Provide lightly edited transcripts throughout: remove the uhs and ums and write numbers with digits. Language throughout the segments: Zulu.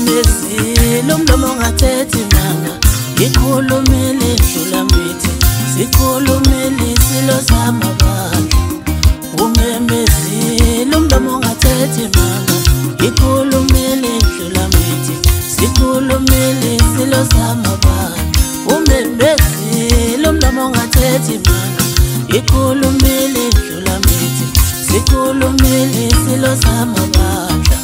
umemezile umlomo ungathethi manga, ikhulumile indlula mithi, sikhulumile isilo samabandla. Umemezile umlomo ungathethi manga, ikhulumile indlula mithi, sikhulumile isilo samabandla. Umemezile umlomo ungathethi manga, ikhulumile indlula mithi, sikhulumile isilo samabandla.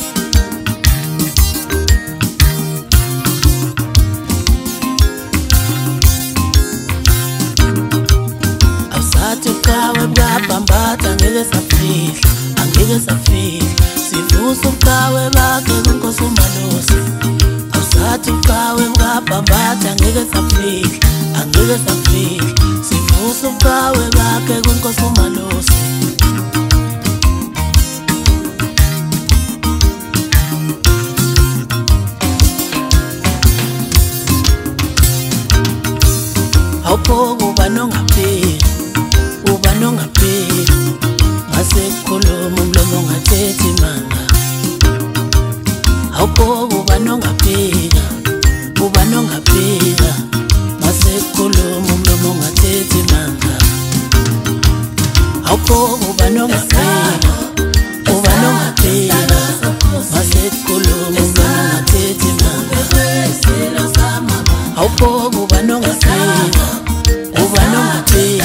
Ukawe bwabhambatha angeke safihla, angeke safihla, sivusa ubukawe bakhe kuNkosi uMalusi. Awusathi ubukawe bwabhambatha angeke safihla, angeke safihla, sivusa ubukawe bakhe kuNkosi uMalusi. Awuphoki uba nongapheli, uba nongapheli, masekukhuluma umlomo ungathethi manga. Awuphoki uba nongapheli, uba nongapheli, masekukhuluma umlomo ungathethi manga. Awuphoki uba nongapheli, uba nongapheli, masekukhuluma umlomo ungathethi manga. Awuphoki uba nongapheli, uba nongapheli,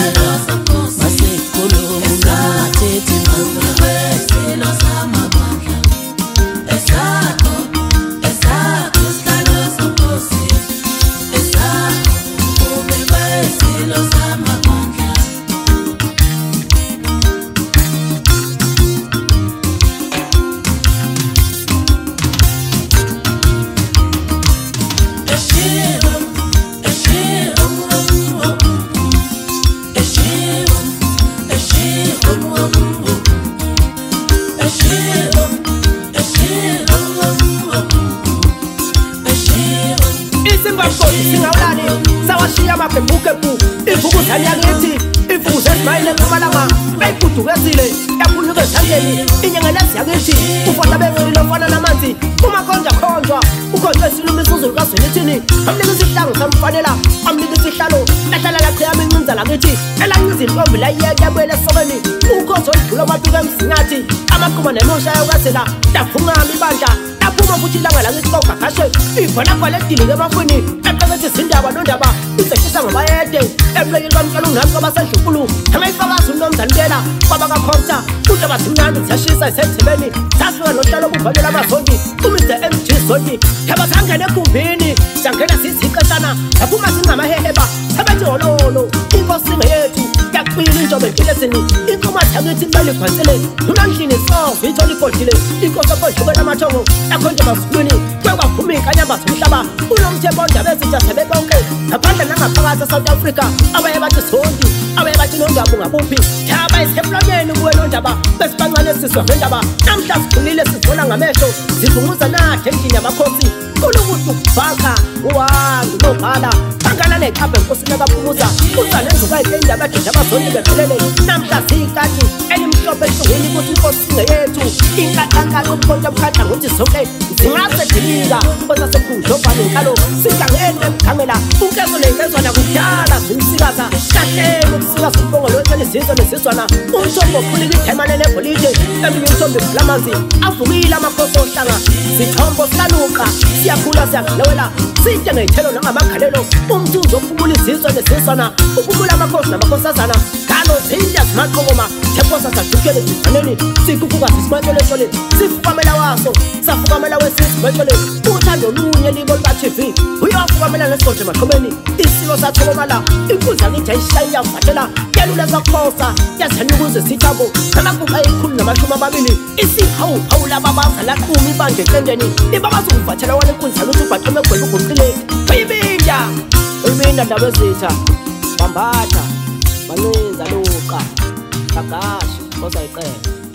singawulali sawashiya amabhembukebu imvukuzane yakithi imvukuzo ezimayile eMpumalanga beyigudukezile yakhuluka ezandleni inyengelezi yakithi ufana bengcilo ofana namanzi umakhonja khonjwa ukhonjwe isilumo isizulu kazwelithini amnika isihlangu samfanela amnika isihlalo lahlala lakhe yami incinza lakithi elancinza intombi layiyeke yabuyela esokeni ukhozo oludlula amabika emzingathi amaquma nemusha yokazela dafungami ibandla aphuma futhi ilanga lakithi kawugagashe ivalagwala edilike emafwini eqekethe izindaba nondaba izehlisa ngabayede emlonyeni bamkela unami kwabasedlunkulu angayifakazi unomzane bela kwabakakhomta udaba zimnandi ziyashisa isethebeni sasuka nohlalo kuvalela amazondi uMr MG Zondi thaba sangena egumbini sangena sizixeshana aphuma singamaheheba sebenze hololo inkosi ngeyethu yakwila injobe ngelesini inkomathi yakithi kumele igwansele unandlini sonke ithola igodile inkosi ekodlukela amathongo yakho nje basifuni kwekwaphuma inkanyamba zomhlaba unomthembo ondaba ezintsha sebebonke ngaphandle nangaphakathi eSouth Africa abaye bathi Zondi abaye bathi nondaba ungabuphi thaba iseflonyeni kuwe nondaba besibancane siswa ngendaba namhla sikhulile sizibona ngamehlo zivunguza nakhe endlini yamakhosi kulukuthi ukubhaka uwangu nobhala bangana neqhabhe enkosini akaphumuza uzalenzuka indaba yakhe abaZondi bephelele namhla siyikati elimhlophe ehlungwini ukuthi inkosi ngeyethu inkathakala ubukhonto bukhanda ngokuthi zonke zingasedilika osasekhundlobhane nkalo sidangene emkhangela unkezo neyenzwana kudala zimsikaza kahleni ukusikaza umbongo lwetheni izizwe nezizwana umthombo okhulile ithemane nebolide eminye umthombo ebulamanzi avukile amakhosi ohlanga sithombo sikaluka siyakhula siyadlewela side ngeyithelo nangamakhalelo umthunzi okubula izizwe nezizwana ukubula amakhosi namakhosazana ngalo zinja zimaqokoma thephosa sadukele zifaneni sikukuka sisimantshole sifukamela waso safukamela wesizibetshole uthando olunye libo luka-TV uyafukamela nesigodle emaqhubeni isilo sathokomala inkunzi yakithi ayishayi yavatela yalula sakhosa yazanukuze sithabo namaguqa ekhulu nama-20 isihawuhawu lababaza laquma ibandla eqendeni ibabaza ukuvathela wale nkunzi yakithi ubhaqeme egwele ugumqile uyibinda ndaba ezitha bambatha bancinza luqa gagashi koza iqele